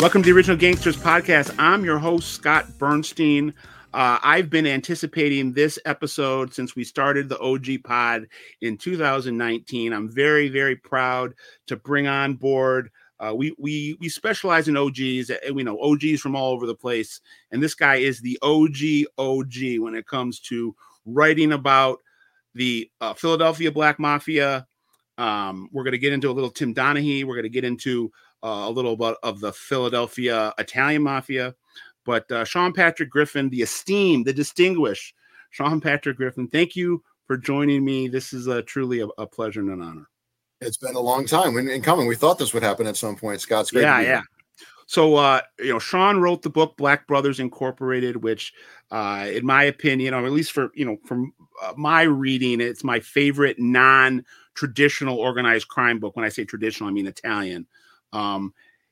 Welcome to the Original Gangsters Podcast. I'm your host, Scott Bernstein. I've been anticipating this episode since we started the OG Pod in 2019. I'm very, very proud to bring on board. We specialize in OGs, and we know OGs from all over the place. And this guy is the OG when it comes to writing about the Philadelphia Black Mafia. We're going to get into a little Tim Donaghy. We're going to get into a little bit of the Philadelphia Italian Mafia. But Sean Patrick Griffin, the esteemed, the distinguished Sean Patrick Griffin, thank you for joining me. This is truly a pleasure and an honor. It's been a long time in coming. We thought this would happen at some point, Scott. It's great to be here. So, Sean wrote the book Black Brothers Incorporated, which, in my opinion, or at least from my reading, it's my favorite non-traditional organized crime book. When I say traditional, I mean Italian. And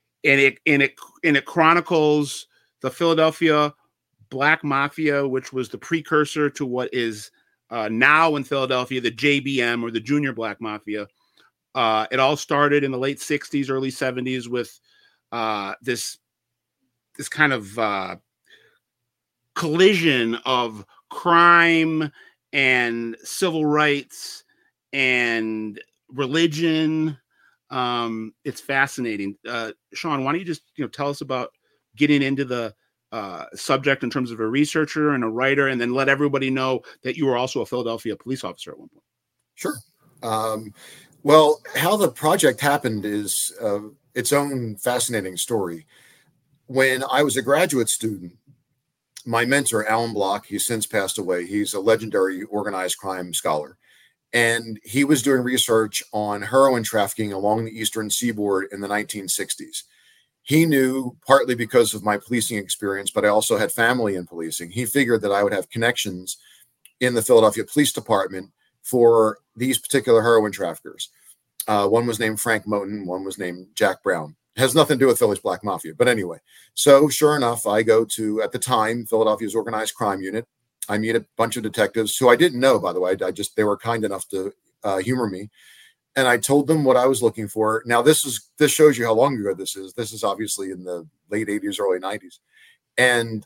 it chronicles the Philadelphia Black Mafia, which was the precursor to what is now in Philadelphia the JBM, or the Junior Black Mafia. It all started in the late 60s, early 70s with this kind of collision of crime and civil rights and religion. It's fascinating. Sean, why don't you just tell us about getting into the subject in terms of a researcher and a writer, and then let everybody know that you were also a Philadelphia police officer at one point. Sure. Well, how the project happened is its own fascinating story. When I was a graduate student, my mentor, Alan Block, he's since passed away. He's a legendary organized crime scholar. And he was doing research on heroin trafficking along the Eastern Seaboard in the 1960s. He knew, partly because of my policing experience, but I also had family in policing. He figured that I would have connections in the Philadelphia Police Department for these particular heroin traffickers. One was named Frank Moten, one was named Jack Brown. It has nothing to do with Philly's Black Mafia. But anyway, so sure enough, I go to, at the time, Philadelphia's organized crime unit. I meet a bunch of detectives who I didn't know, by the way. They were kind enough to humor me. And I told them what I was looking for. Now, this shows you how long ago this is. This is obviously in the late 80s, early 90s. And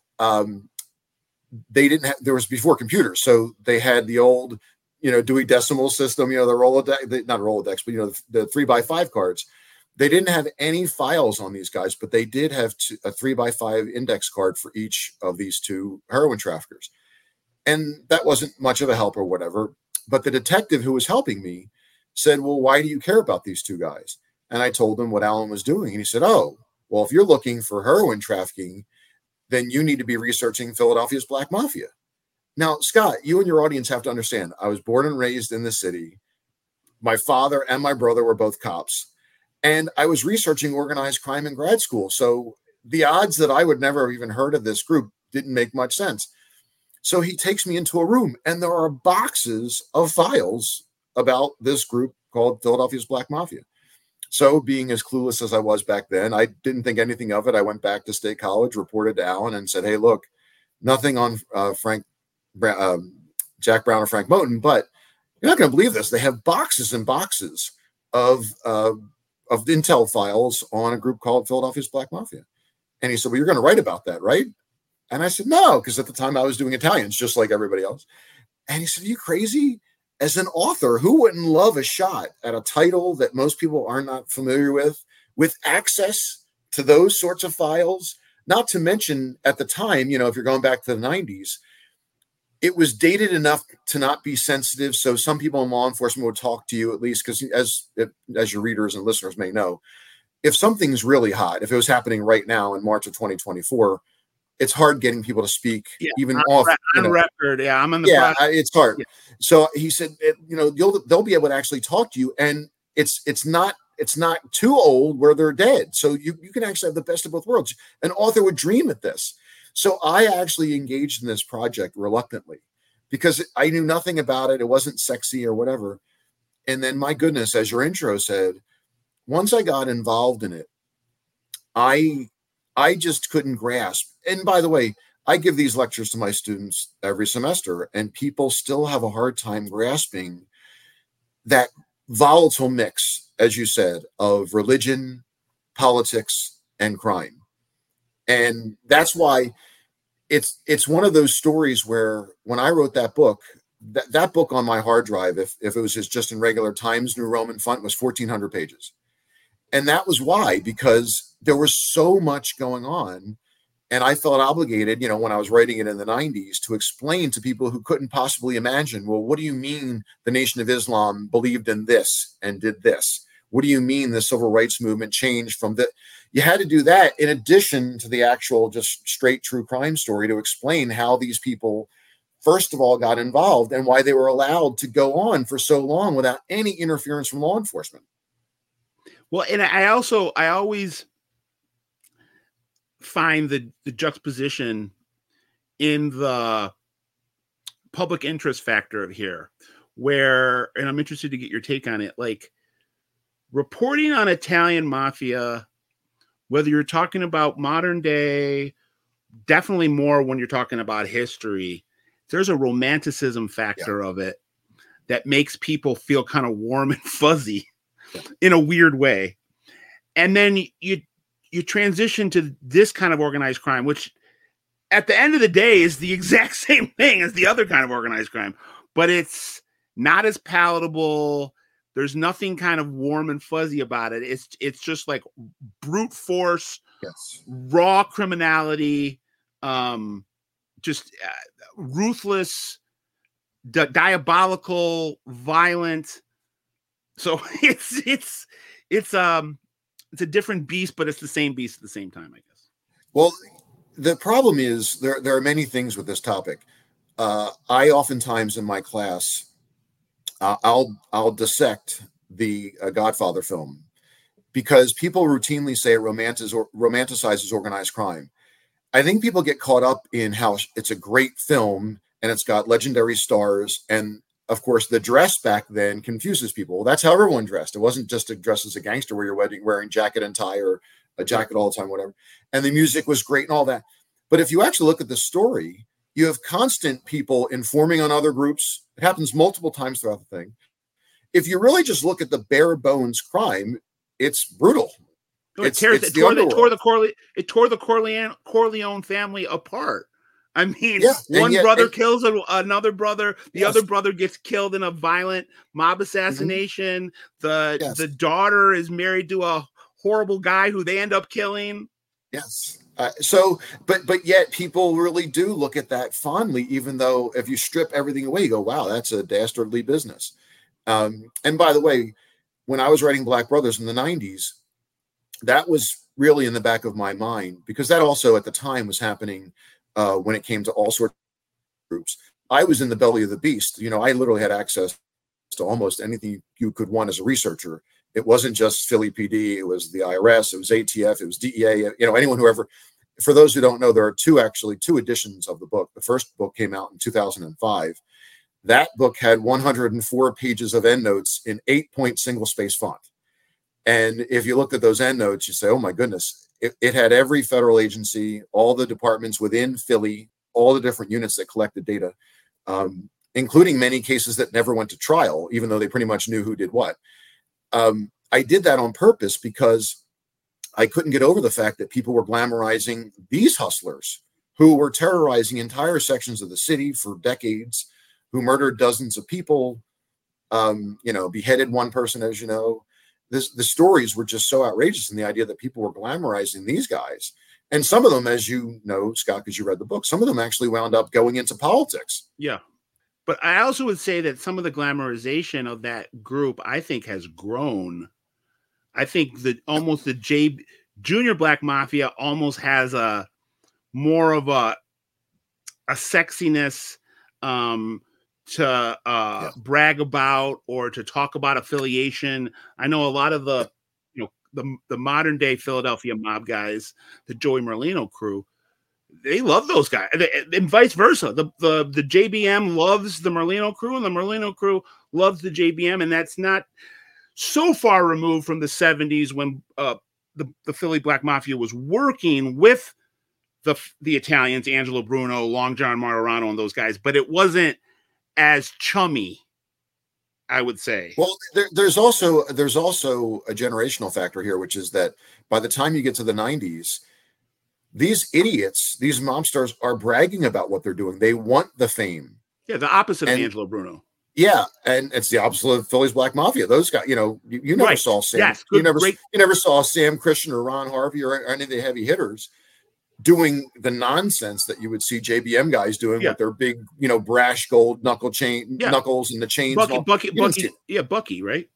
they didn't have, there was before computers. So they had the old, Dewey Decimal System, the Rolodex, not Rolodex, but, the 3x5 cards. They didn't have any files on these guys, but they did have a 3x5 index card for each of these two heroin traffickers. And that wasn't much of a help or whatever. But the detective who was helping me said, well, why do you care about these two guys? And I told him what Alan was doing. And he said, oh, well, if you're looking for heroin trafficking, then you need to be researching Philadelphia's Black Mafia. Now, Scott, you and your audience have to understand, I was born and raised in the city. My father and my brother were both cops. And I was researching organized crime in grad school. So the odds that I would never have even heard of this group didn't make much sense. So he takes me into a room, and there are boxes of files about this group called Philadelphia's Black Mafia. So being as clueless as I was back then, I didn't think anything of it. I went back to State College, reported to Alan, and said, hey, look, nothing on Jack Brown or Frank Moten, but you're not going to believe this. They have boxes and boxes of intel files on a group called Philadelphia's Black Mafia. And he said, well, you're going to write about that, right? And I said, no, because at the time I was doing Italians, just like everybody else. And he said, are you crazy? As an author, who wouldn't love a shot at a title that most people are not familiar with access to those sorts of files? Not to mention, at the time, if you're going back to the 90s, it was dated enough to not be sensitive. So some people in law enforcement would talk to you, at least, because as your readers and listeners may know, if something's really hot, if it was happening right now in March of 2024, it's hard getting people to speak, even off on record. Yeah, I'm in the it's hard. Yeah. So he said, they'll be able to actually talk to you, and it's not too old where they're dead. So you can actually have the best of both worlds. An author would dream at this. So I actually engaged in this project reluctantly because I knew nothing about it. It wasn't sexy or whatever. And then, my goodness, as your intro said, once I got involved in it, I just couldn't grasp. And by the way, I give these lectures to my students every semester, and people still have a hard time grasping that volatile mix, as you said, of religion, politics, and crime. And that's why it's one of those stories where when I wrote that book, that book on my hard drive, if it was just in regular Times New Roman font, was 1,400 pages. And that was why, because there was so much going on. And I felt obligated, when I was writing it in the 90s, to explain to people who couldn't possibly imagine, well, what do you mean the Nation of Islam believed in this and did this? What do you mean the civil rights movement changed from that? You had to do that in addition to the actual just straight true crime story to explain how these people, first of all, got involved and why they were allowed to go on for so long without any interference from law enforcement. Well, and I always find the juxtaposition in the public interest factor of here, where, and I'm interested to get your take on it, like reporting on Italian mafia, whether you're talking about modern day, definitely more when you're talking about history, there's a romanticism factor of it that makes people feel kind of warm and fuzzy in a weird way. And then you transition to this kind of organized crime, which at the end of the day is the exact same thing as the other kind of organized crime, but it's not as palatable. There's nothing kind of warm and fuzzy about it. It's just like brute force, raw criminality, ruthless, diabolical, violent. So it's a different beast, but it's the same beast at the same time, I guess. Well, the problem is there are many things with this topic. I oftentimes in my class, I'll dissect the Godfather film because people routinely say it romanticizes organized crime. I think people get caught up in how it's a great film and it's got legendary stars, and of course the dress back then confuses people. Well, that's how everyone dressed. It wasn't just to dress as a gangster where you're wearing jacket and tie or a jacket all the time, whatever. And the music was great and all that. But if you actually look at the story, you have constant people informing on other groups. It happens multiple times throughout the thing. If you really just look at the bare bones crime, it's brutal. It tore the Corleone family apart. I mean, one brother kills another brother. The other brother gets killed in a violent mob assassination. The daughter is married to a horrible guy who they end up killing. Yes. But yet people really do look at that fondly, even though if you strip everything away, you go, wow, that's a dastardly business. And by the way, when I was writing Black Brothers in the 90s, that was really in the back of my mind because that also at the time was happening when it came to all sorts of groups. I was in the belly of the beast. I literally had access to almost anything you could want as a researcher. It wasn't just Philly PD. It was the IRS. It was ATF. It was DEA. Anyone who ever. For those who don't know, there are two editions of the book. The first book came out in 2005. That book had 104 pages of endnotes in 8-point single-space font. And if you looked at those endnotes, you say, oh, my goodness. It had every federal agency, all the departments within Philly, all the different units that collected data, including many cases that never went to trial, even though they pretty much knew who did what. I did that on purpose because I couldn't get over the fact that people were glamorizing these hustlers who were terrorizing entire sections of the city for decades, who murdered dozens of people, beheaded one person, as you know. The stories were just so outrageous, and the idea that people were glamorizing these guys. And some of them, as you know, Scott, because you read the book, some of them actually wound up going into politics. Yeah. But I also would say that some of the glamorization of that group, I think, has grown. I think that almost the Junior Black Mafia almost has a more of a sexiness to brag about or to talk about affiliation. I know a lot of the modern day Philadelphia mob guys, the Joey Merlino crew, they love those guys, and vice versa. The JBM loves the Merlino crew, and the Merlino crew loves the JBM, and that's not so far removed from the 70s when the Philly Black Mafia was working with the Italians, Angelo Bruno, Long John Martorano, and those guys, but it wasn't as chummy, I would say. Well, there's also a generational factor here, which is that by the time you get to the 90s, These idiots, these mobsters, are bragging about what they're doing. They want the fame. Yeah, the opposite of Angelo Bruno. Yeah, and it's the opposite of Philly's Black Mafia. Those guys, you never Right. saw Sam. Yes, you good, never saw Sam Christian or Ron Harvey or any of the heavy hitters doing the nonsense that you would see JBM guys doing with their big, brash gold knuckles and the chains. Bucky, right?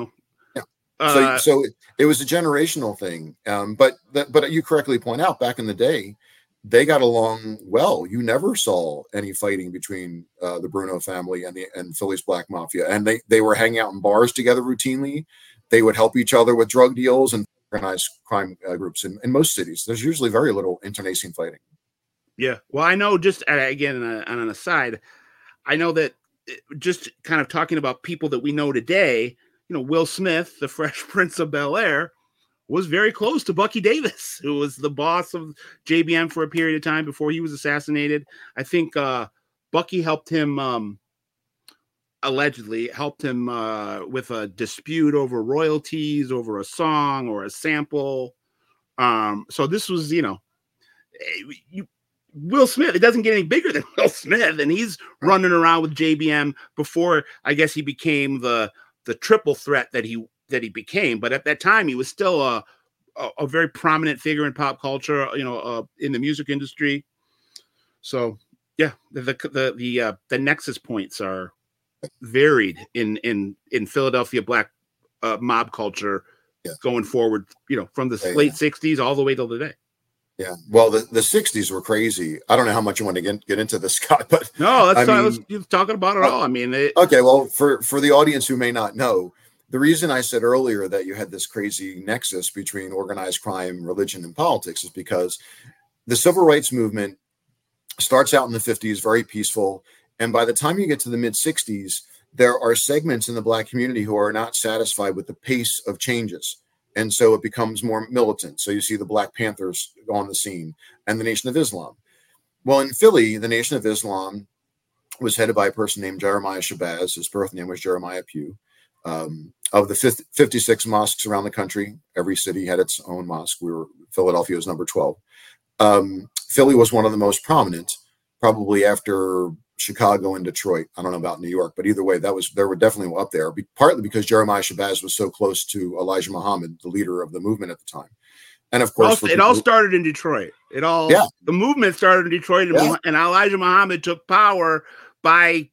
So it was a generational thing. But you correctly point out, back in the day, they got along well. You never saw any fighting between the Bruno family and Philly's Black Mafia, and they were hanging out in bars together routinely. They would help each other with drug deals and organized crime groups in most cities. There's usually very little internecine fighting. Yeah, well, I know, just again on an aside, I know that just kind of talking about people that we know today, Will Smith, the Fresh Prince of Bel-Air, was very close to Bucky Davis, who was the boss of JBM for a period of time before he was assassinated. I think Bucky helped him, allegedly helped him with a dispute over royalties, over a song or a sample. So this was, Will Smith, it doesn't get any bigger than Will Smith, and he's running around with JBM before, I guess, he became the triple threat that he became. But at that time, he was still a very prominent figure in pop culture, in the music industry. So yeah, the nexus points are varied in Philadelphia Black mob culture going forward, from the late 60s all the way till today. Yeah, well, the 60s were crazy. I don't know how much you want to get into this, Scott, but no, let's talking about it all. I mean, okay, well, for the audience who may not know, the reason I said earlier that you had this crazy nexus between organized crime, religion, and politics is because the civil rights movement starts out in the 50s, very peaceful, and by the time you get to the mid 60s, there are segments in the Black community who are not satisfied with the pace of changes. And so it becomes more militant. So you see the Black Panthers on the scene and the Nation of Islam. Well, in Philly, the Nation of Islam was headed by a person named Jeremiah Shabazz. His birth name was Jeremiah Pugh. Of the 56 mosques around the country, every city had its own mosque. Philadelphia was number 12. Philly was one of the most prominent, probably after Chicago and Detroit. I don't know about New York, but either way, they were definitely up there, partly because Jeremiah Shabazz was so close to Elijah Muhammad, the leader of the movement at the time. And of course, it all started in Detroit. The movement started in Detroit, and Elijah Muhammad took power by,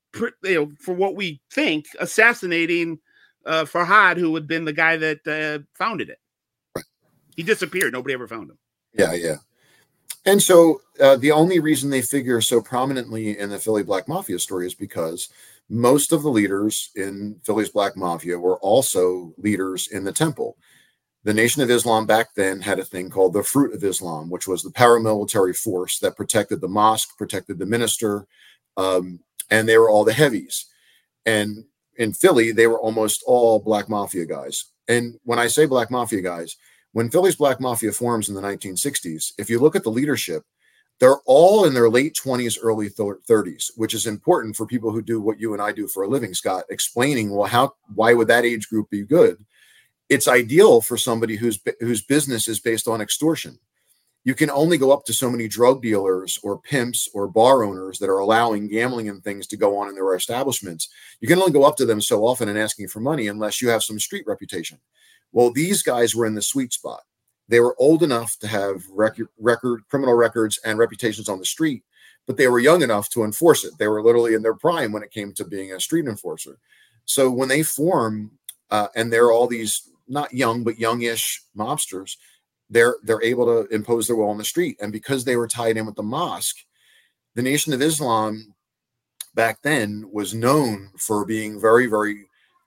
for what we think, assassinating Farhad, who had been the guy that founded it. Right. He disappeared. Nobody ever found him. Yeah. And so the only reason they figure so prominently in the Philly Black Mafia story is because most of the leaders in Philly's Black Mafia were also leaders in the temple. The Nation of Islam back then had a thing called the Fruit of Islam, which was the paramilitary force that protected the mosque, protected the minister, and they were all the heavies. And in Philly, they were almost all Black Mafia guys. And when I say Black Mafia guys, when Philly's Black Mafia forms in the 1960s, if you look at the leadership, they're all in their late 20s, early 30s, which is important for people who do what you and I do for a living, Scott, explaining, well, why would that age group be good? It's ideal for somebody whose business is based on extortion. You can only go up to so many drug dealers or pimps or bar owners that are allowing gambling and things to go on in their establishments. You can only go up to them so often and asking for money unless you have some street reputation. Well, these guys were in the sweet spot. They were old enough to have criminal records and reputations on the street, but they were young enough to enforce it. They were literally in their prime when it came to being a street enforcer. So when they form, and they're all these not young, but youngish mobsters, they're able to impose their will on the street. And because they were tied in with the mosque, the Nation of Islam back then was known for being very, very,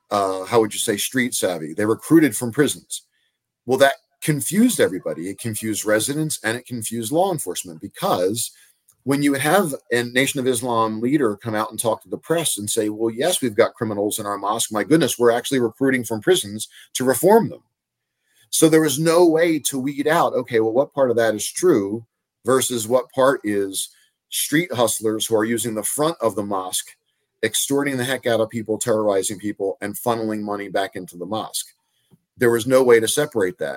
how would you say, street savvy. They recruited from prisons. Well, that confused everybody. It confused residents and it confused law enforcement, because when you would have a Nation of Islam leader come out and talk to the press and say, well, yes, we've got criminals in our mosque. My goodness, we're actually recruiting from prisons to reform them. So there was no way to weed out, okay, well, what part of that is true versus what part is street hustlers who are using the front of the mosque, extorting the heck out of people, terrorizing people, and funneling money back into the mosque. There was no way to separate that.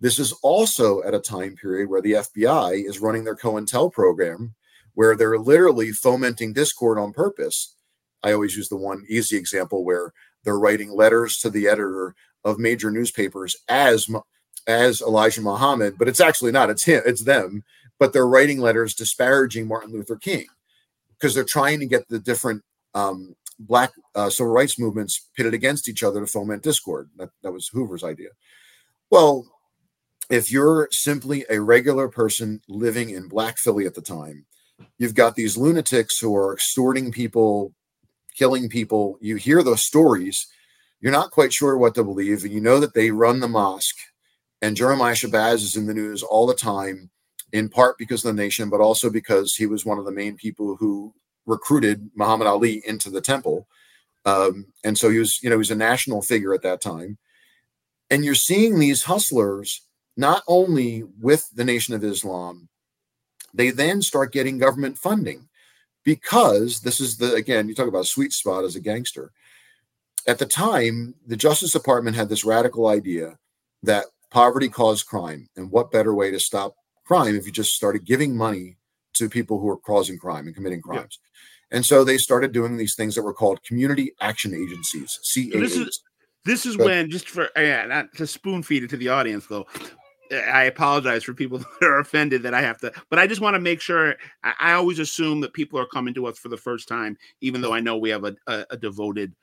This is also at a time period where the FBI is running their COINTEL program, where they're literally fomenting discord on purpose. I always use the one easy example where they're writing letters to the editor of major newspapers as Elijah Muhammad, but it's actually not. It's him. It's them. But they're writing letters disparaging Martin Luther King because they're trying to get the different black civil rights movements pitted against each other to foment discord. That was Hoover's idea. Well, if you're simply a regular person living in Black Philly at the time, you've got these lunatics who are extorting people, killing people. You hear those stories. You're not quite sure what to believe. And you know that they run the mosque. And Jeremiah Shabazz is in the news all the time, in part because of the nation, but also because he was one of the main people who recruited Muhammad Ali into the temple. And so he was a national figure at that time. And you're seeing these hustlers, not only with the Nation of Islam, they then start getting government funding because this is again, you talk about a sweet spot as a gangster. At the time, the Justice Department had this radical idea that poverty caused crime. And what better way to stop crime if you just started giving money to people who are causing crime and committing crimes? Yeah. And so they started doing these things that were called community action agencies, CAAs. This is when, just for not to spoon feed it to the audience, though, I apologize for people that are offended that I have to, but I just want to make sure. I always assume that people are coming to us for the first time, even though I know we have a devoted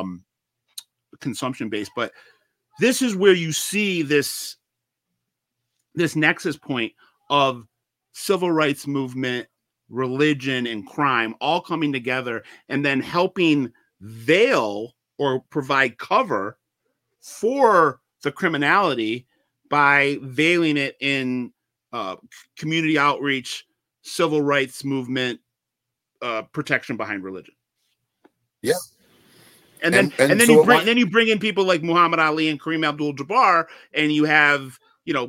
consumption base. But this is where you see this nexus point of civil rights movement, religion, and crime all coming together and then helping veil or provide cover for the criminality by veiling it in community outreach, civil rights movement, protection behind religion. Yeah. And then you bring in people like Muhammad Ali and Kareem Abdul-Jabbar, and you have,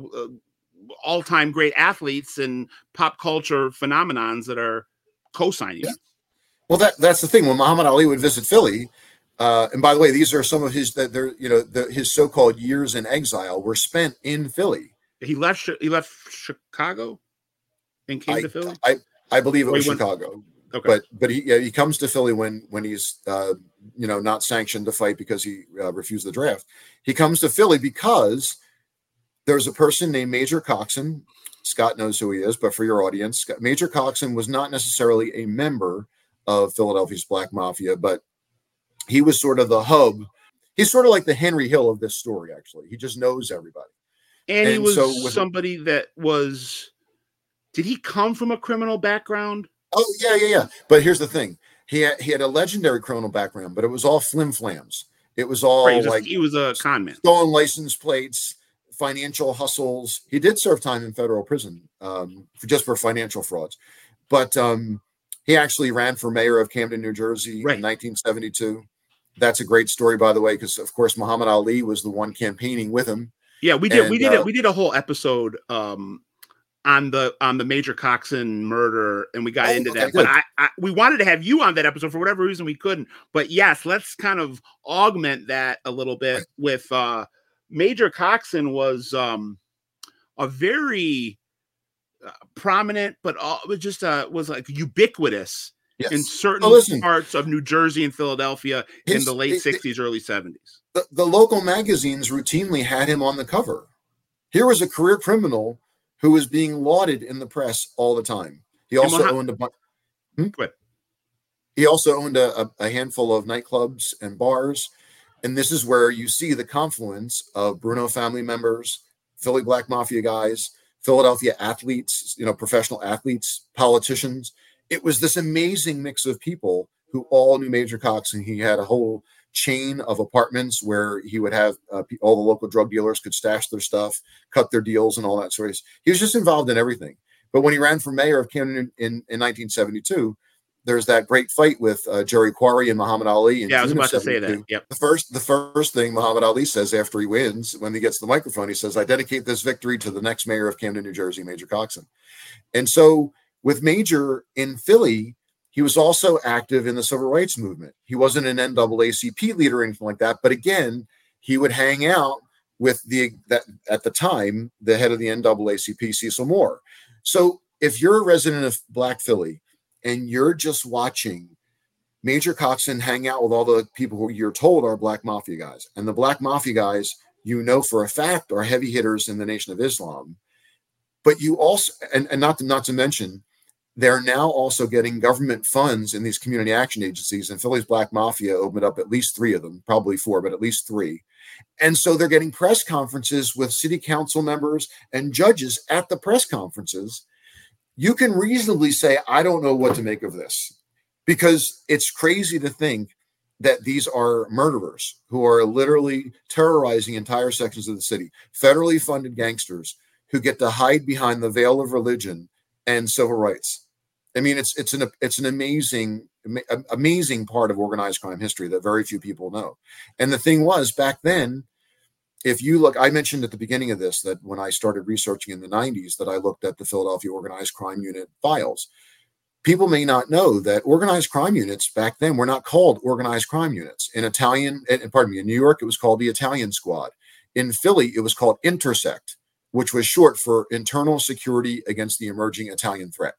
all-time great athletes and pop culture phenomenons that are co-signing. Yeah. Well, that's the thing. When Muhammad Ali would visit Philly, and by the way, these are some of his his so-called years in exile were spent in Philly. He left Chicago and came to Philly. I believe it was Chicago. Okay. But he comes to Philly when he's not sanctioned to fight because he refused the draft. He comes to Philly because there's a person named Major Coxon. Scott knows who he is, but for your audience, Major Coxon was not necessarily a member of Philadelphia's Black Mafia, but he was sort of the hub. He's sort of like the Henry Hill of this story, actually. He just knows everybody. And he was somebody that was, did he come from a criminal background? Oh, yeah. But here's the thing. He had a legendary criminal background, but it was all flim-flams. It was all he was a con man. Stolen license plates, financial hustles. He did serve time in federal prison just for financial frauds. But he actually ran for mayor of Camden, New Jersey in 1972. That's a great story, by the way, because, of course, Muhammad Ali was the one campaigning with him. Yeah, we did. We did a whole episode on the Major Coxon murder, and we got into that. Good. But we wanted to have you on that episode for whatever reason we couldn't. But yes, let's kind of augment that a little bit with Major Coxon was a very prominent, but was like ubiquitous in certain parts of New Jersey and Philadelphia in the late 60s, early 70s. The local magazines routinely had him on the cover. Here was a career criminal who was being lauded in the press all the time. He also owned He also owned a handful of nightclubs and bars. And this is where you see the confluence of Bruno family members, Philly Black Mafia guys, Philadelphia athletes, professional athletes, politicians. It was this amazing mix of people who all knew Major Coxon. He had a whole chain of apartments where he would have all the local drug dealers could stash their stuff, cut their deals, and all that sort of stuff. He was just involved in everything. But when he ran for mayor of Camden in 1972, there's that great fight with Jerry Quarry and Muhammad Ali. I was about to say that. Yep. The first thing Muhammad Ali says after he wins, when he gets the microphone, he says, "I dedicate this victory to the next mayor of Camden, New Jersey, Major Coxon." And so with Major in Philly, he was also active in the civil rights movement. He wasn't an NAACP leader or anything like that. But again, he would hang out with that at the time, the head of the NAACP, Cecil Moore. So if you're a resident of Black Philly and you're just watching Major Coxon hang out with all the people who you're told are Black Mafia guys, and the Black Mafia guys, you know for a fact, are heavy hitters in the Nation of Islam, but you also, and not to mention, they're now also getting government funds in these community action agencies, and Philly's Black Mafia opened up at least 3 of them, probably 4, but at least 3. And so they're getting press conferences with city council members and judges at the press conferences. You can reasonably say, I don't know what to make of this, because it's crazy to think that these are murderers who are literally terrorizing entire sections of the city, federally funded gangsters who get to hide behind the veil of religion and civil rights. I mean, it's an amazing part of organized crime history that very few people know. And the thing was, back then, if you look, I mentioned at the beginning of this that when I started researching in the 90s, that I looked at the Philadelphia Organized Crime Unit files. People may not know that organized crime units back then were not called organized crime units. In in New York, it was called the Italian Squad. In Philly, it was called Intersect, which was short for Internal Security Against the Emerging Italian Threat.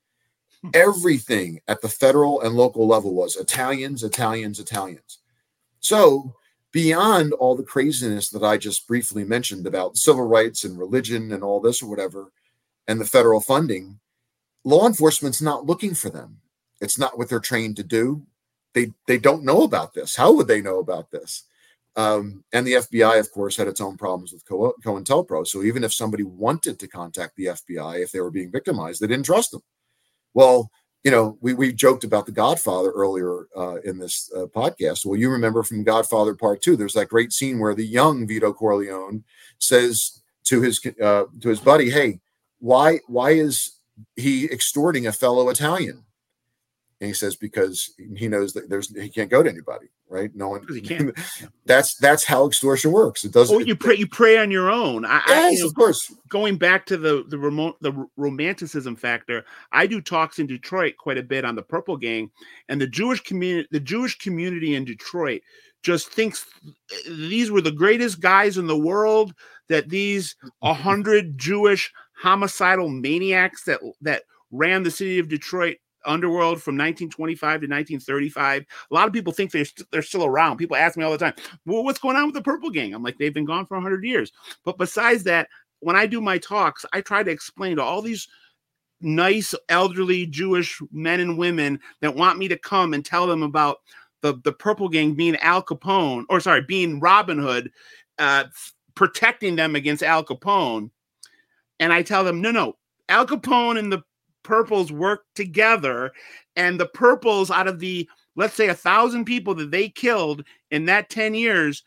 Everything at the federal and local level was Italians, Italians, Italians. So beyond all the craziness that I just briefly mentioned about civil rights and religion and all this or whatever, and the federal funding, law enforcement's not looking for them. It's not what they're trained to do. They don't know about this. How would they know about this? And the FBI, of course, had its own problems with COINTELPRO. So even if somebody wanted to contact the FBI if they were being victimized, they didn't trust them. Well, you know, we joked about The Godfather earlier in this podcast. Well, you remember from Godfather Part 2, there's that great scene where the young Vito Corleone says to his buddy, "Hey, why is he extorting a fellow Italian?" And he says, because he knows that he can't go to anybody, right? No one. He can't. That's how extortion works. It doesn't. Oh, you prey on your own. Yes, of course. Going back to the romanticism factor, I do talks in Detroit quite a bit on the Purple Gang, and the Jewish community in Detroit just thinks these were the greatest guys in the world. That these 100 Jewish homicidal maniacs that ran the city of Detroit underworld from 1925 to 1935. A lot of people think they're still around. People ask me all the time, well, what's going on with the Purple Gang? I'm like, they've been gone for 100 years. But besides that, when I do my talks, I try to explain to all these nice elderly Jewish men and women that want me to come and tell them about the Purple Gang being being Robin Hood, protecting them against Al Capone. And I tell them, no, Al Capone and the Purples work together, and the Purples, out of the, let's say, 1,000 people that they killed in that 10 years,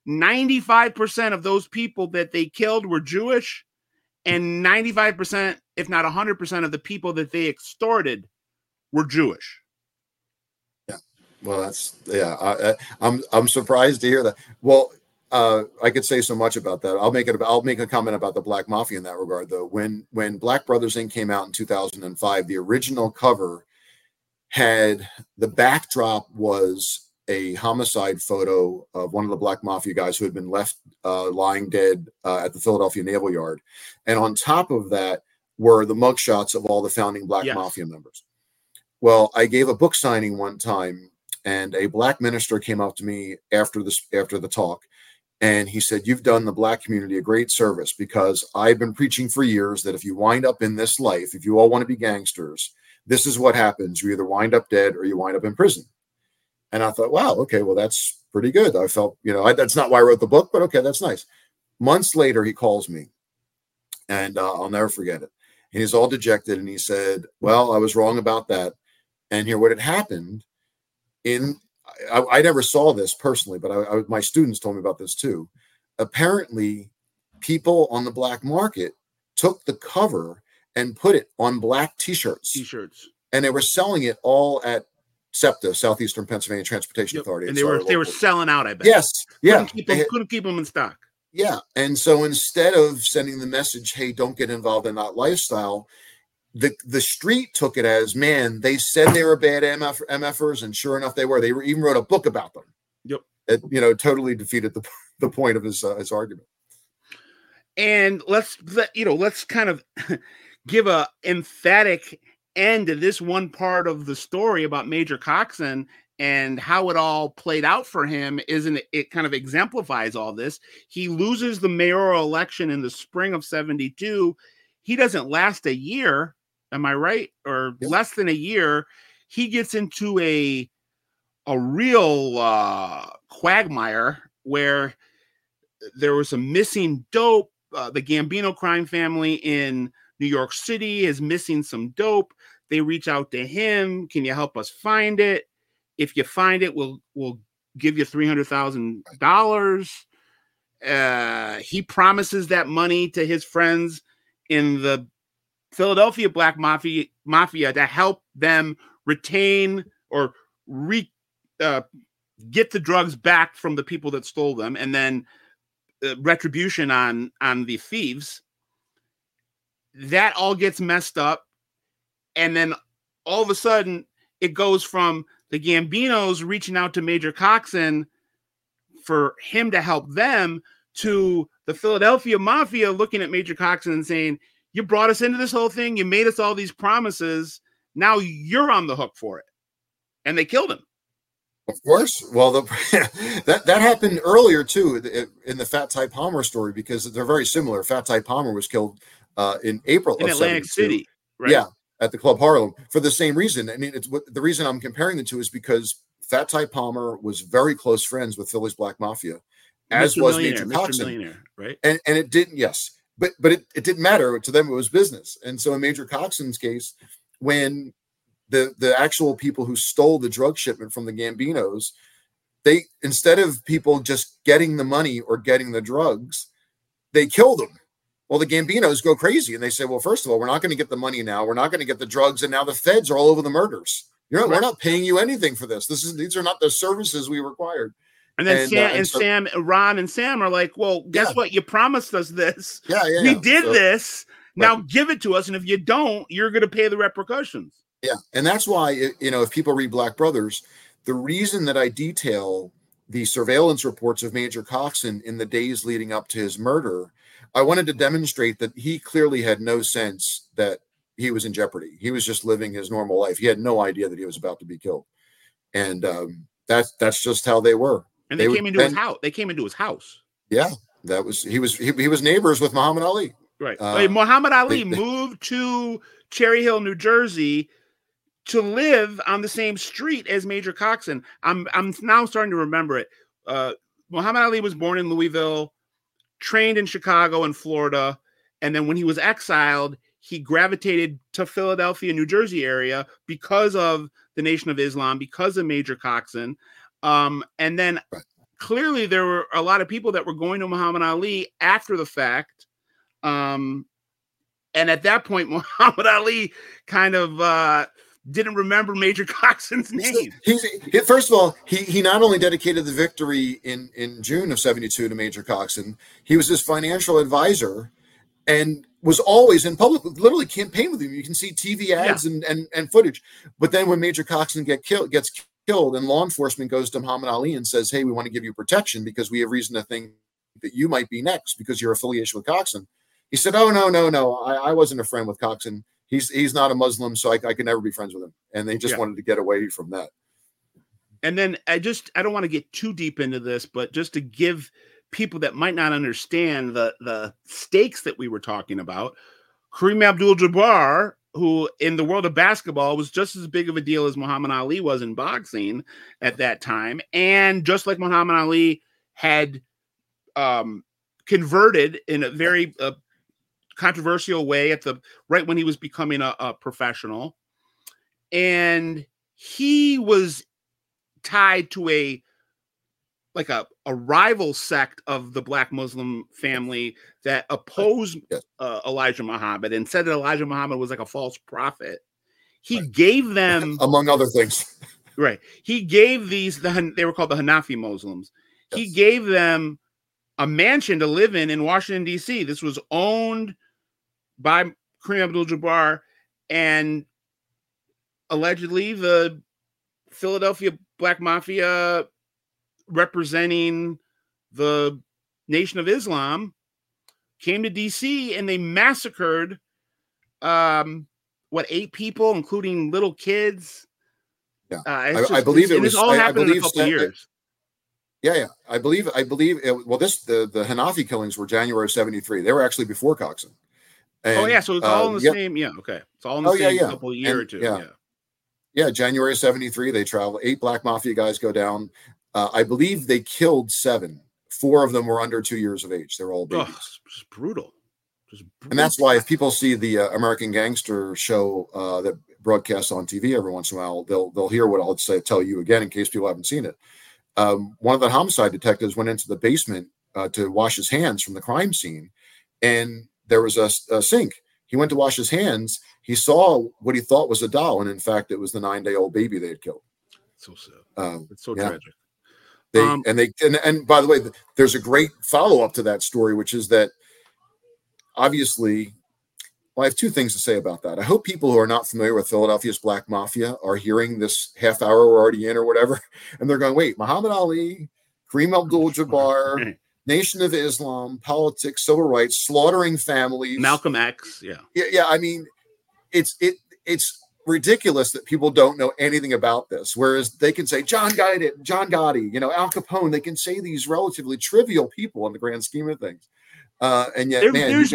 95% of those people that they killed were Jewish, and 95%, if not 100% of the people that they extorted were Jewish. Yeah. Well, I'm surprised to hear that. Well, I could say so much about that. I'll make a comment about the Black Mafia in that regard, though. When Black Brothers Inc. came out in 2005, the original cover had the backdrop was a homicide photo of one of the Black Mafia guys who had been left lying dead at the Philadelphia Naval Yard, and on top of that were the mugshots of all the founding Black Mafia members. Well, I gave a book signing one time, and a Black minister came up to me after the talk. And he said, "You've done the Black community a great service, because I've been preaching for years that if you wind up in this life, if you all want to be gangsters, this is what happens. You either wind up dead or you wind up in prison." And I thought, wow, okay, well, that's pretty good. I felt, that's not why I wrote the book, but okay, that's nice. Months later, he calls me, and I'll never forget it. And he's all dejected, and he said, "Well, I was wrong about that. And here what had happened I never saw this personally, but my students told me about this too. Apparently, people on the black market took the cover and put it on black T-shirts. And they were selling it all at SEPTA, Southeastern Pennsylvania Transportation Authority. And they were selling out, I bet. Yes. Yeah. Couldn't keep them in stock. Yeah. And so instead of sending the message, hey, don't get involved in that lifestyle, the street took it as, man, they said they were bad MFers, and sure enough, they were. They even wrote a book about them. Yep. It, totally defeated the point of his argument. And let's kind of give a emphatic end to this one part of the story about Major Coxon and how it all played out for him. Isn't it kind of exemplifies all this? He loses the mayoral election in the spring of 72. He doesn't last a year. Am I right? Or less than a year. He gets into a real quagmire where there was some missing dope. The Gambino crime family in New York City is missing some dope. They reach out to him. Can you help us find it? If you find it, we'll give you $300,000. He promises that money to his friends in the Philadelphia Black Mafia to help them retain or get the drugs back from the people that stole them, and then retribution on the thieves. That all gets messed up, and then all of a sudden it goes from the Gambinos reaching out to Major Coxon for him to help them to the Philadelphia Mafia looking at Major Coxon and saying, you brought us into this whole thing, you made us all these promises, now you're on the hook for it. And they killed him. Of course. Well, that happened earlier too in the Fat Ty Palmer story, because they're very similar. Fat Ty Palmer was killed in April in of Atlantic 72. City, right? Yeah, at the Club Harlem for the same reason. I mean, the reason I'm comparing the two is because Fat Ty Palmer was very close friends with Philly's Black Mafia, as was Major Coxon, right? And it didn't, yes, but it didn't matter to them. It was business. And so in Major Coxon's case, when the actual people who stole the drug shipment from the Gambinos, they, instead of people just getting the money or getting the drugs, they killed them. Well, the Gambinos go crazy and they say, well, first of all, we're not going to get the money now. We're not going to get the drugs. And now the feds are all over the murders. We're not paying you anything for this. These are not the services we required. And then Ron and Sam are like, well, guess what? You promised us this. We did this. Now give it to us. And if you don't, you're going to pay the repercussions. Yeah. And that's why, if people read Black Brothers, the reason that I detail the surveillance reports of Major Coxon in the days leading up to his murder, I wanted to demonstrate that he clearly had no sense that he was in jeopardy. He was just living his normal life. He had no idea that he was about to be killed. And that's just how they were. And they came into his house. They came into his house. Yeah. He was neighbors with Muhammad Ali. Right. Muhammad Ali moved to Cherry Hill, New Jersey, to live on the same street as Major Coxon. I'm now starting to remember it. Muhammad Ali was born in Louisville, trained in Chicago and Florida, and then when he was exiled, he gravitated to Philadelphia, New Jersey area because of the Nation of Islam, because of Major Coxon. And then clearly there were a lot of people that were going to Muhammad Ali after the fact. And at that point, Muhammad Ali kind of didn't remember Major Coxon's name. First of all, he not only dedicated the victory in June of 72 to Major Coxon, he was his financial advisor and was always in public, literally campaigned with him. You can see TV ads and footage. But then when Major Coxon gets killed and law enforcement goes to Muhammad Ali and says, hey, we want to give you protection because we have reason to think that you might be next because your affiliation with Coxon. He said, oh, no. I wasn't a friend with Coxon. He's not a Muslim, so I could never be friends with him. And they just wanted to get away from that. And then I don't want to get too deep into this, but just to give people that might not understand the stakes that we were talking about, Kareem Abdul-Jabbar, who in the world of basketball was just as big of a deal as Muhammad Ali was in boxing at that time. And just like Muhammad Ali had converted in a very controversial way right when he was becoming a professional, and he was tied to a rival sect of the Black Muslim family that opposed Elijah Muhammad and said that Elijah Muhammad was like a false prophet. He gave them, among other things, right? He gave they were called the Hanafi Muslims. Yes. He gave them a mansion to live in Washington, D.C. This was owned by Kareem Abdul-Jabbar, and allegedly the Philadelphia Black Mafia, representing the Nation of Islam, came to DC and they massacred, 8 people, including little kids. Yeah, I believe it was. This all happened in a couple of years. Yeah. I believe. Well, the Hanafi killings were January of '73. They were actually before Coxon. And, so it's all in the same. Yeah, okay. It's all in the same couple of year or two. Yeah. January of '73, they travel. 8 Black Mafia guys go down. I believe they killed 7. 4 of them were under 2 years of age. They were all babies. Just brutal. And that's why if people see the American Gangster show that broadcasts on TV every once in a while, they'll hear what I'll tell you again in case people haven't seen it. One of the homicide detectives went into the basement to wash his hands from the crime scene, and there was a sink. He went to wash his hands. He saw what he thought was a doll, and in fact, it was the 9-day-old baby they had killed. So sad. It's so tragic. And by the way, there's a great follow-up to that story, which is that obviously, I have 2 things to say about that. I hope people who are not familiar with Philadelphia's Black Mafia are hearing this half hour we're already in or whatever, and they're going, wait, Muhammad Ali, Kareem Abdul-Jabbar, Nation of Islam, politics, civil rights, slaughtering families. Malcolm X, Yeah, I mean, it's ridiculous that people don't know anything about this, whereas they can say John Gotti, Al Capone. They can say these relatively trivial people in the grand scheme of things. And yet,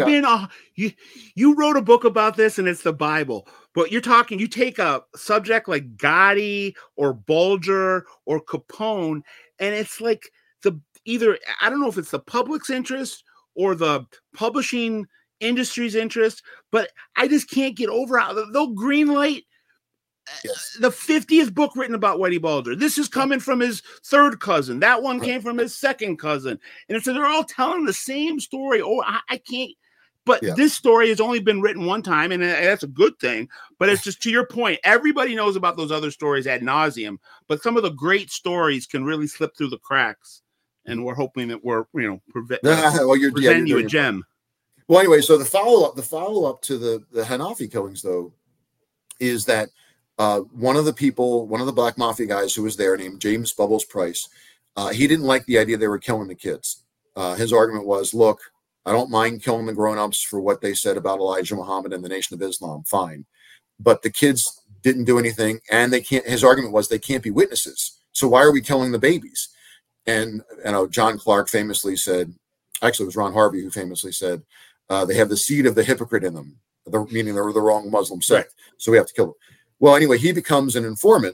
you wrote a book about this, and it's the Bible. But you take a subject like Gotti or Bulger or Capone, and it's like I don't know if it's the public's interest or the publishing industry's interest, but I just can't get over how they'll greenlight the 50th book written about Whitey Bulger. This is coming from his 3rd cousin. That one came from his 2nd cousin. And so they're all telling the same story. I can't. But this story has only been written one time, and that's a good thing. But it's just to your point. Everybody knows about those other stories ad nauseum, but some of the great stories can really slip through the cracks. And we're hoping that we're, presenting you a gem. Well, anyway, so the follow-up to the Hanafi killings, though, is that one of the Black Mafia guys who was there, named James Bubbles Price, he didn't like the idea they were killing the kids. His argument was, look, I don't mind killing the grown-ups for what they said about Elijah Muhammad and the Nation of Islam, fine. But the kids didn't do anything, and his argument was they can't be witnesses. So why are we killing the babies? And John Clark famously said, actually it was Ron Harvey who famously said, they have the seed of the hypocrite in them, meaning they were the wrong Muslim sect. Right. So we have to kill them. Well, anyway, he becomes an informant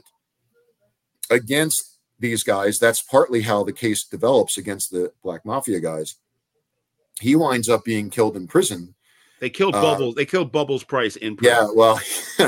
against these guys. That's partly how the case develops against the Black Mafia guys. He winds up being killed in prison. They killed Bubbles. They killed Bubbles Price in prison. Yeah, well,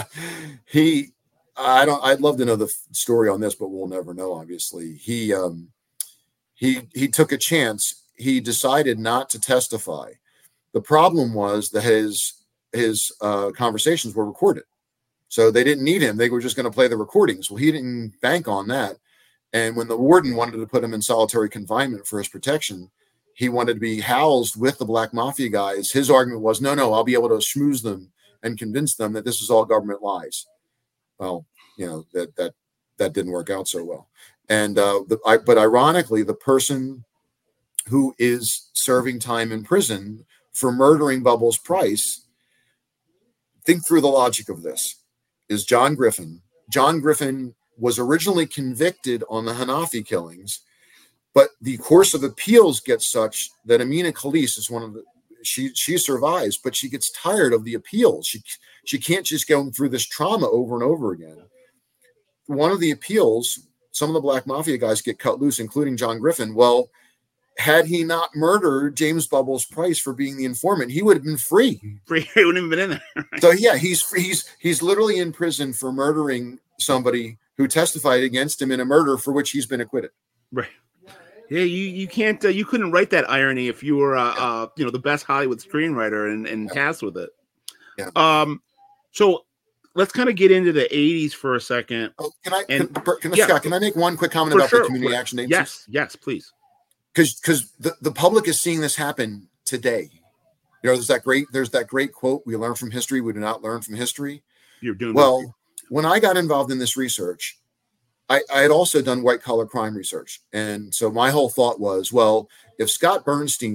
I'd love to know the story on this, but we'll never know. Obviously, he took a chance. He decided not to testify. The problem was that his conversations were recorded. So they didn't need him. They were just going to play the recordings. Well, he didn't bank on that. And when the warden wanted to put him in solitary confinement for his protection, he wanted to be housed with the Black Mafia guys. His argument was, no, I'll be able to schmooze them and convince them that this is all government lies. Well, that didn't work out so well. And but ironically, the person who is serving time in prison for murdering Bubbles Price, think through the logic of this, is John Griffin. John Griffin was originally convicted on the Hanafi killings, but the course of appeals gets such that Amina Khalis is one of the, she survives, but she gets tired of the appeals. She can't just go through this trauma over and over again. One of the appeals, some of the Black Mafia guys get cut loose, including John Griffin. Well, had he not murdered James Bubbles Price for being the informant, he would have been free. He wouldn't have been in there. Right? So yeah, he's literally in prison for murdering somebody who testified against him in a murder for which he's been acquitted. Right. Yeah, you can't you couldn't write that irony if you were the best Hollywood screenwriter and tasked with it. Yeah. So let's kind of get into the 80s for a second. Oh, Scott, can I make one quick comment about the community action agencies? Yes, please. Because the public is seeing this happen today. There's that great quote: "We learn from history, we do not learn from history." You're doing well. When I got involved in this research, I had also done white collar crime research, and so my whole thought was, well, if Scott Bernstein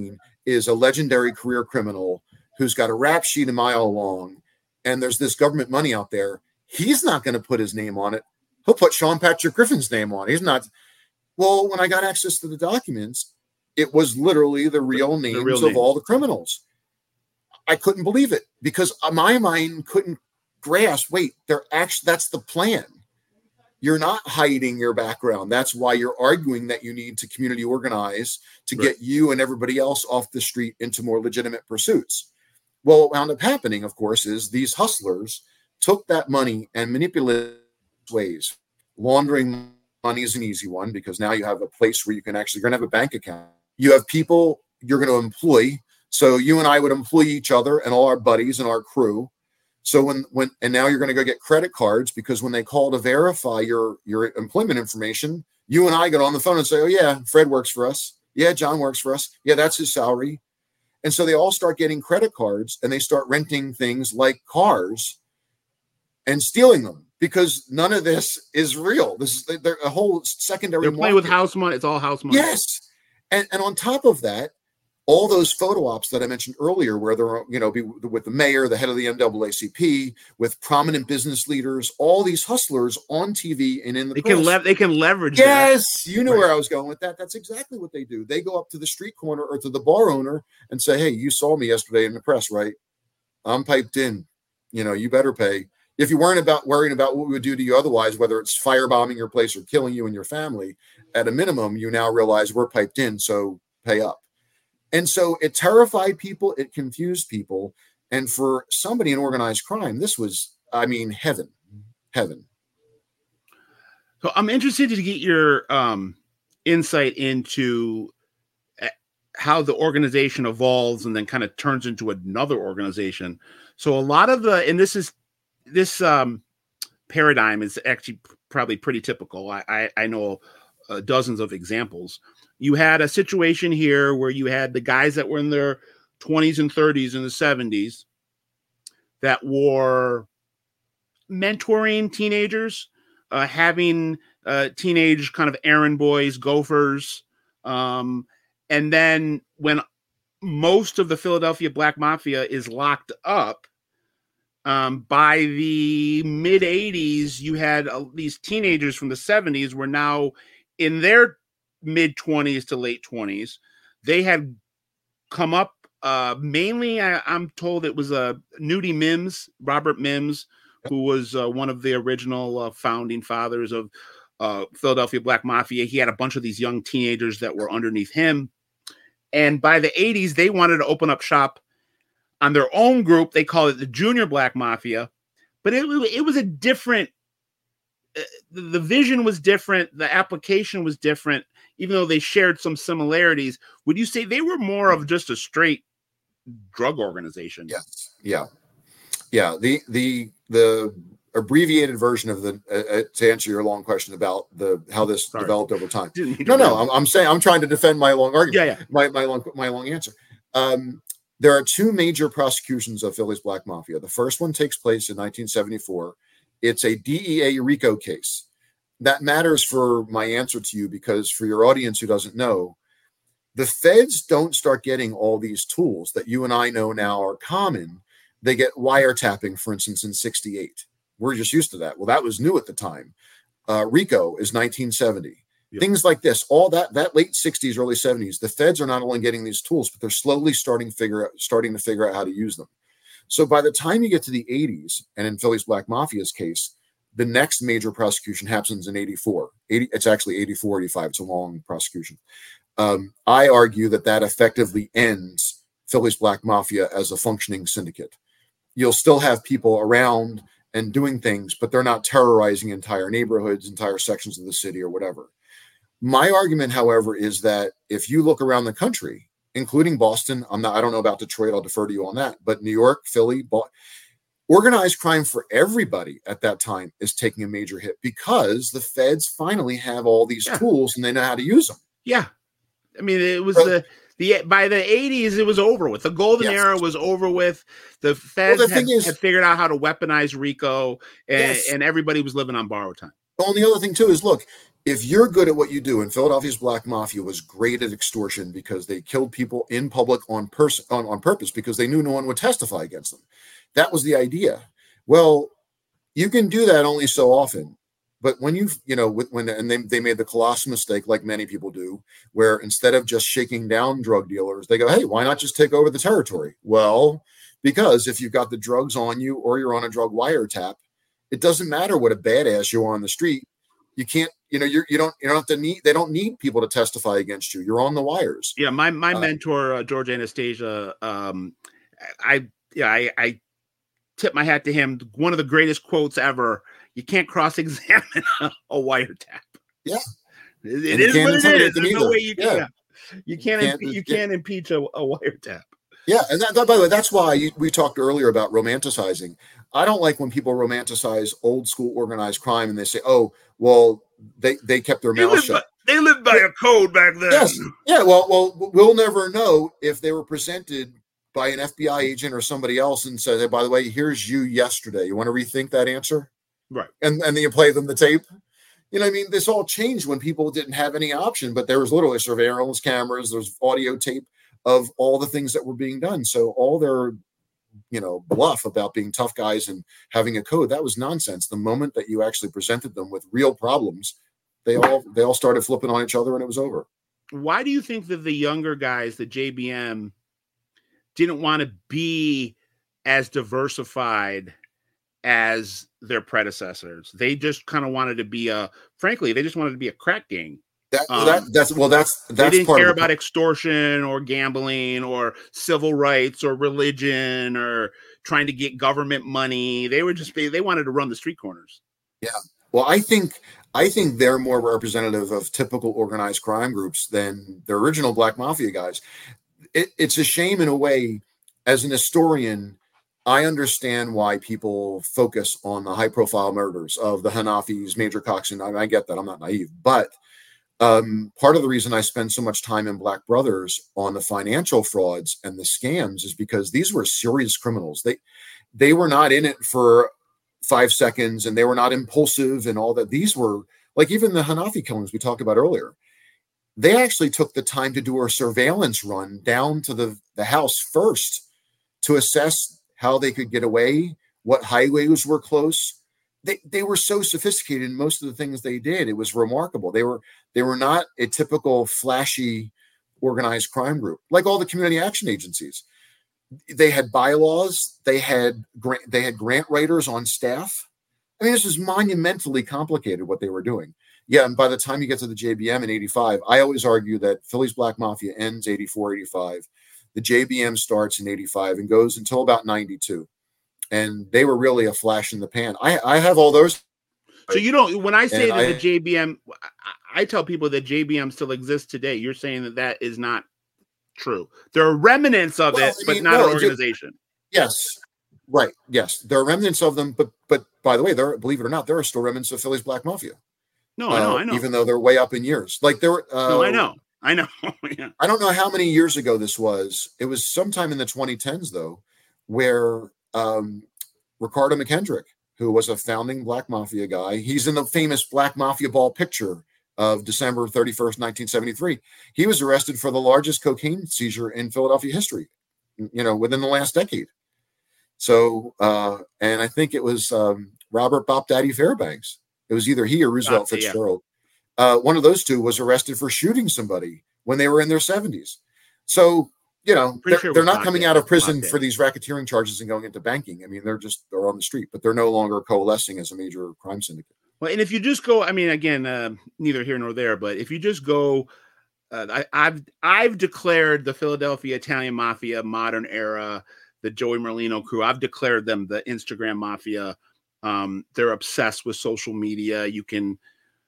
is a legendary career criminal who's got a rap sheet a mile long, and there's this government money out there. He's not going to put his name on it. He'll put Sean Patrick Griffin's name on it. He's not. Well, when I got access to the documents, it was literally the real names of all the criminals. I couldn't believe it because my mind couldn't grasp, wait, that's the plan. You're not hiding your background. That's why you're arguing that you need to community organize to get you and everybody else off the street into more legitimate pursuits. Well, what wound up happening, of course, is these hustlers took that money and manipulated ways. Laundering money is an easy one because now you have a place where you're going to have a bank account. You have people you're going to employ. So you and I would employ each other and all our buddies and our crew. So and now you're going to go get credit cards because when they call to verify your employment information, you and I get on the phone and say, oh yeah, Fred works for us. Yeah, John works for us. Yeah, that's his salary. And so they all start getting credit cards and they start renting things like cars and stealing them because none of this is real. This is a whole secondary. They're playing with house money. It's all house money. Yes. And on top of that, all those photo ops that I mentioned earlier, where they're, be with the mayor, the head of the NAACP, with prominent business leaders, all these hustlers on TV and in the press. They can leverage. Yes, that. You know where I was going with that. That's exactly what they do. They go up to the street corner or to the bar owner and say, "Hey, you saw me yesterday in the press, right? I'm piped in. You better pay. If you weren't worrying about what we would do to you otherwise, whether it's firebombing your place or killing you and your family, at a minimum, you now realize we're piped in, so pay up." And so it terrified people, it confused people. And for somebody in organized crime, this was, heaven. So I'm interested to get your insight into how the organization evolves and then kind of turns into another organization. So a lot of this paradigm is actually probably pretty typical. I know dozens of examples. You had a situation here where you had the guys that were in their 20s and 30s in the 70s that were mentoring teenagers, having teenage kind of errand boys, gophers. And then when most of the Philadelphia Black Mafia is locked up, by the mid 80s, you had these teenagers from the 70s were now in their mid 20s to late 20s. They had come up mainly, I'm told it was Nudie Mims, Robert Mims, who was one of the original founding fathers of Philadelphia Black Mafia. He had a bunch of these young teenagers that were underneath him. And by the 80s, they wanted to open up shop on their own group. They call it the Junior Black Mafia. But it was a different, the vision was different. The application was different. Even though they shared some similarities, would you say they were more of just a straight drug organization? Yes. Yeah. The abbreviated version of to answer your long question about how this developed over time. No. I'm saying I'm trying to defend my long argument. Yeah. My long answer. There are two major prosecutions of Philly's Black Mafia. The first one takes place in 1974. It's a DEA RICO case. That matters for my answer to you because for your audience who doesn't know, the feds don't start getting all these tools that you and I know now are common. They get wiretapping, for instance, in 68. We're just used to that. Well, that was new at the time. RICO is 1970. Yep. Things like this, all that late 60s, early 70s, the feds are not only getting these tools, but they're slowly starting to figure out how to use them. So by the time you get to the 80s, and in Philly's Black Mafia's case, the next major prosecution happens in 84. It's actually 84, 85. It's a long prosecution. I argue that effectively ends Philly's Black Mafia as a functioning syndicate. You'll still have people around and doing things, but they're not terrorizing entire neighborhoods, entire sections of the city or whatever. My argument, however, is that if you look around the country, including Boston, I don't know about Detroit, I'll defer to you on that, but New York, Philly, organized crime for everybody at that time is taking a major hit because the feds finally have all these tools and they know how to use them. Yeah. I mean, it was by the 80s, it was over with. The golden era was over with. The feds had figured out how to weaponize RICO and everybody was living on borrowed time. The only other thing too is, look, if you're good at what you do, and Philadelphia's Black Mafia was great at extortion because they killed people in public on purpose because they knew no one would testify against them. That was the idea. Well, you can do that only so often. But when they made the colossal mistake, like many people do, where instead of just shaking down drug dealers, they go, hey, why not just take over the territory? Well, because if you've got the drugs on you or you're on a drug wiretap, it doesn't matter what a badass you are on the street. You can't, you don't have to need, they don't need people to testify against you. You're on the wires. Yeah. My mentor, George Anastasia, I tip my hat to him. One of the greatest quotes ever. You can't cross-examine a wiretap. Yeah. It is what it is. There's no way you can. Yeah. You can't impeach a wiretap. Yeah, and that, by the way, that's why we talked earlier about romanticizing. I don't like when people romanticize old school organized crime and they say, "Oh, well, they kept their mouth shut." They lived by a code back then. Yes, yeah. Well, we'll never know if they were presented by an FBI agent or somebody else and said, "Hey, by the way, here's you yesterday. You want to rethink that answer?" Right. And then you play them the tape. You know, I mean, this all changed when people didn't have any option, but there was literally surveillance cameras, there's audio tape of all the things that were being done. So all their, bluff about being tough guys and having a code, that was nonsense. The moment that you actually presented them with real problems, they all started flipping on each other and it was over. Why do you think that the younger guys, the JBM, didn't want to be as diversified as their predecessors? They just kind of wanted to be they just wanted to be a crack gang. That's they didn't care about extortion or gambling or civil rights or religion or trying to get government money. They wanted to run the street corners. Yeah. Well, I think they're more representative of typical organized crime groups than the original Black Mafia guys. It's a shame in a way. As an historian, I understand why people focus on the high profile murders of the Hanafis, Major Coxon. I get that. I'm not naive, but part of the reason I spend so much time in Black Brothers on the financial frauds and the scams is because these were serious criminals. They were not in it for 5 seconds and they were not impulsive and all that. These were like even the Hanafi killings we talked about earlier. They actually took the time to do a surveillance run down to the house first to assess how they could get away, what highways were close. They were so sophisticated in most of the things they did. It was remarkable. They were not a typical flashy organized crime group like all the community action agencies. They had bylaws. They had grant writers on staff. I mean, this was monumentally complicated what they were doing. Yeah, and by the time you get to the JBM in 85, I always argue that Philly's Black Mafia ends 84, 85. The JBM starts in 85 and goes until about 92. And they were really a flash in the pan. I have all those. So when I say that the JBM, I tell people that JBM still exists today. You're saying that is not true. There are remnants of it, but not an organization. Yes. Right. Yes. There are remnants of them. But by the way, believe it or not, there are still remnants of Philly's Black Mafia. No, I know. Even though they're way up in years. Like there were. No, I know. Yeah. I don't know how many years ago this was. It was sometime in the 2010s, though, where Ricardo McKendrick, who was a founding Black Mafia guy, he's in the famous Black Mafia Ball picture of December 31st, 1973. He was arrested for the largest cocaine seizure in Philadelphia history, within the last decade. So, and I think it was Robert Bop Daddy Fairbanks. It was either he or Roosevelt Fitzgerald. Yeah. One of those two was arrested for shooting somebody when they were in their 70s. So, they're not coming out of prison for these racketeering charges and going into banking. I mean, they're on the street, but they're no longer coalescing as a major crime syndicate. Well, and if you just go, I mean, again, neither here nor there, but if you just go, I've declared the Philadelphia Italian Mafia modern era, the Joey Merlino crew, I've declared them the Instagram Mafia. They're obsessed with social media. You can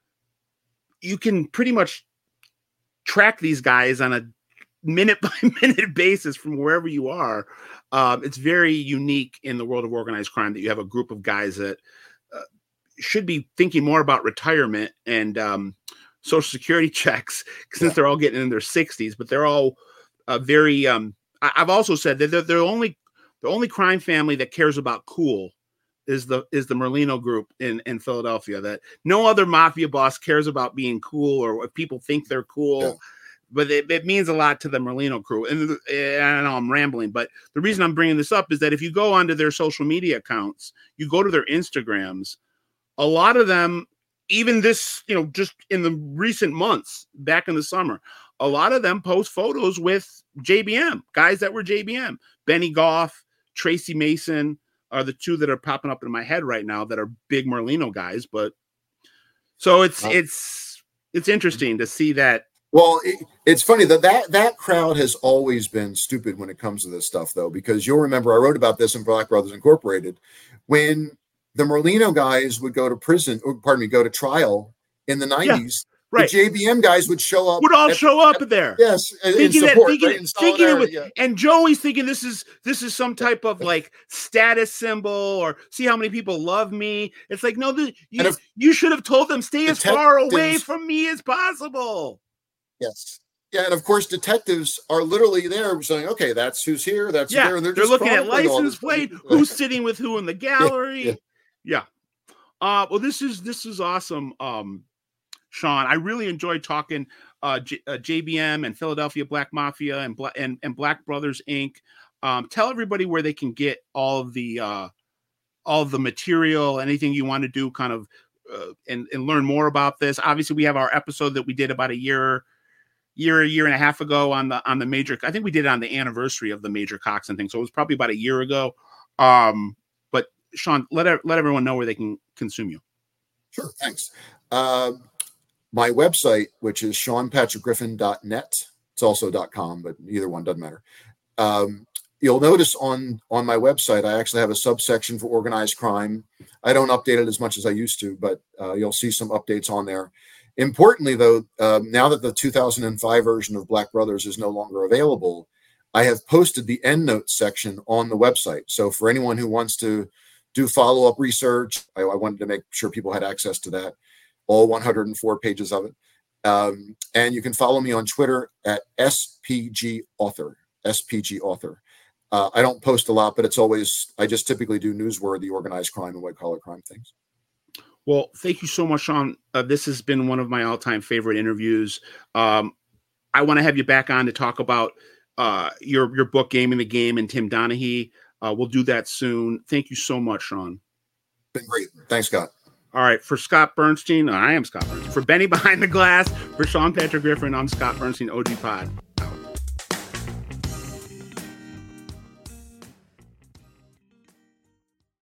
pretty much track these guys on a minute by minute basis from wherever you are. It's very unique in the world of organized crime that you have a group of guys that should be thinking more about retirement and social security checks since they're all getting in their 60s, but they're all very I've also said that they're the only crime family that cares about cool is the Merlino group in Philadelphia. That no other mafia boss cares about being cool or if people think they're cool. Yeah. But it means a lot to the Merlino crew. And I know I'm rambling, but the reason I'm bringing this up is that if you go onto their social media accounts, you go to their Instagrams, a lot of them, even this, just in the recent months, back in the summer, a lot of them post photos with JBM, guys that were JBM. Benny Goff, Tracy Mason are the two that are popping up in my head right now that are big Merlino guys. But so it's interesting to see that. Well, it's funny that crowd has always been stupid when it comes to this stuff, though, because you'll remember I wrote about this in Black Brothers Incorporated when the Merlino guys would go to go to trial in the 90s. Yeah, right. The JBM guys would show up. Would all show up there. Yes. Thinking it was, and Joey's thinking this is some type of like status symbol or see how many people love me. It's like, no, you should have told them stay as far away from me as possible. Yes. Yeah, and of course, detectives are literally there saying, "Okay, that's who's here. That's there." And they're looking at license plate, who's sitting with who in the gallery. Yeah. Well, this is awesome, Sean. I really enjoyed talking JBM and Philadelphia Black Mafia and Black Brothers Inc. Tell everybody where they can get all of the material, anything you want to do, kind of, and learn more about this. Obviously, we have our episode that we did about a year and a half ago on the major. I think we did it on the anniversary of the Major Coxon thing, so it was probably about a year ago. But Sean, let everyone know where they can consume you. Sure, thanks. My website, which is SeanPatrickGriffin.net. It's also .com, but either one doesn't matter. You'll notice on my website, I actually have a subsection for organized crime. I don't update it as much as I used to, but you'll see some updates on there. Importantly, though, now that the 2005 version of Black Brothers is no longer available, I have posted the EndNotes section on the website. So for anyone who wants to do follow-up research, I wanted to make sure people had access to that, all 104 pages of it. And you can follow me on Twitter at SPGAuthor. I don't post a lot, but I just typically do newsworthy, organized crime, and white-collar crime things. Well, thank you so much, Sean. This has been one of my all-time favorite interviews. I want to have you back on to talk about your book, Gaming the Game, and Tim Donaghy. We'll do that soon. Thank you so much, Sean. Been great. Thanks, Scott. All right. For Scott Bernstein, I am Scott Bernstein. For Benny Behind the Glass, for Sean Patrick Griffin, I'm Scott Bernstein, OG Pod.